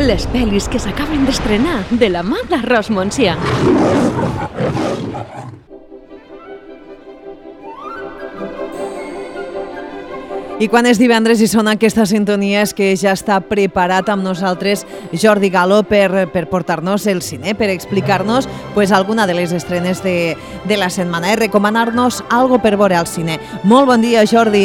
les pel·lis que s'acaben d'estrenar de la mà d'Arròs Montsià. I quan és divendres i sona aquesta sintonia és que ja està preparat amb nosaltres Jordi Gallo per portar-nos el cine, per explicar-nos alguna de les estrenes de la setmana i recomanar-nos algo per veure al cine. Molt bon dia, Jordi.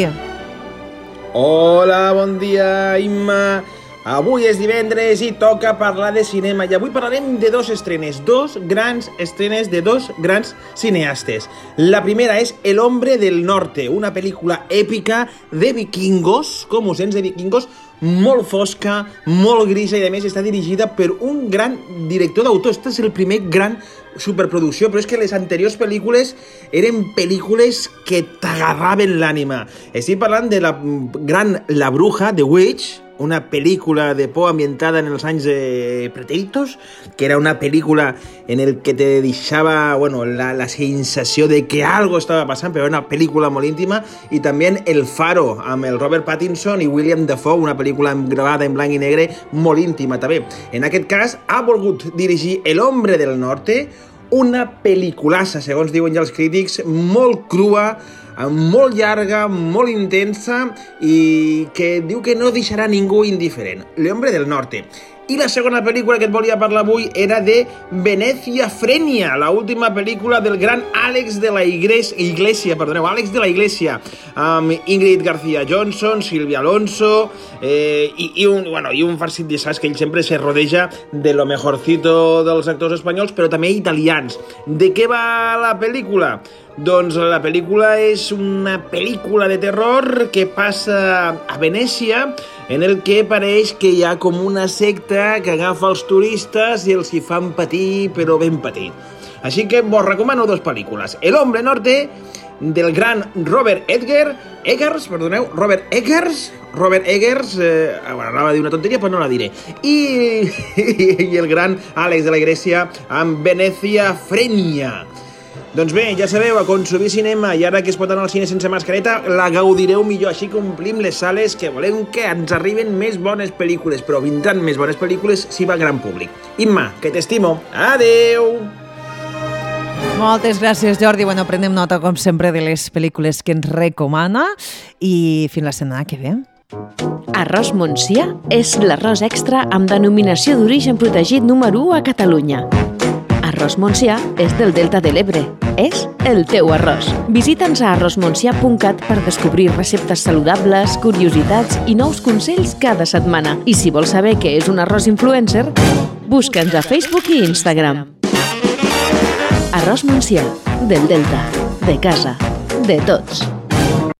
Hola, bon dia, Imma. Avui és divendres i toca parlar de cinema i avui parlarem de dos estrenes, dos grans estrenes de dos grans cineastes. La primera és El hombre del norte, una pel·lícula èpica de vikingos, com ho sents, de vikingos, molt fosca, molt grisa i a més està dirigida per un gran director d'autor. Este és el primer gran superproducció, però és que les anteriors pel·lícules eren pel·lícules que t'agarraven l'ànima. Estic parlant de la gran La Bruja, The Witch, una pel·lícula de por ambientada en els anys pretéritos, que era una pel·lícula en el que te deixava la sensació de que algo estava passant, però era una pel·lícula molt íntima, i també El Faro, amb el Robert Pattinson i William Dafoe, una pel·lícula gravada en blanc i negre molt íntima també. En aquest cas, ha volgut dirigir El hombre del norte, una pel·lículassa, segons diuen ja els crítics, molt crua, molt llarga, molt intensa i que diu que no deixarà ningú indiferent. El hombre del norte. I la segona pel·lícula que et volia parlar avui era de Venecia Frenia, la última pel·lícula del gran Àlex de la Iglesia, amb Ingrid García Johnson, Silvia Alonso i un farcit de sacs que ell sempre se rodeja de lo mejorcito dels actors espanyols, però també italians. De què va la pel·lícula? Doncs la pel·lícula és una pel·lícula de terror que passa a Venècia, en el que pareix que hi ha com una secta que agafa els turistes i els hi fan patir, però ben patir. Així que vos recomano dos pel·lícules. El hombre norte, del gran Robert Eggers, anava a dir una tonteria, però no la diré. I el gran Àlex de la Iglesia amb Venecia Frenia. Doncs bé, ja sabeu, a consumir cinema, i ara que es pot anar al cine sense mascareta, la gaudireu millor, així que omplim les sales, que volem que ens arriben més bones pel·lícules, però vindran més bones pel·lícules si va gran públic. Imma, que t'estimo. Adeu! Moltes gràcies, Jordi. Prenem nota, com sempre, de les pel·lícules que ens recomana i fins la setmana que ve. Arròs Montsià és l'arròs extra amb denominació d'origen protegit número 1 a Catalunya. Arròs Montsià és del Delta de l'Ebre. És el teu arròs. Visita'ns a arrosmontsià.cat per descobrir receptes saludables, curiositats i nous consells cada setmana. I si vols saber què és un arròs influencer, busca'ns a Facebook i Instagram. Arròs Montsià, del Delta, de casa, de tots.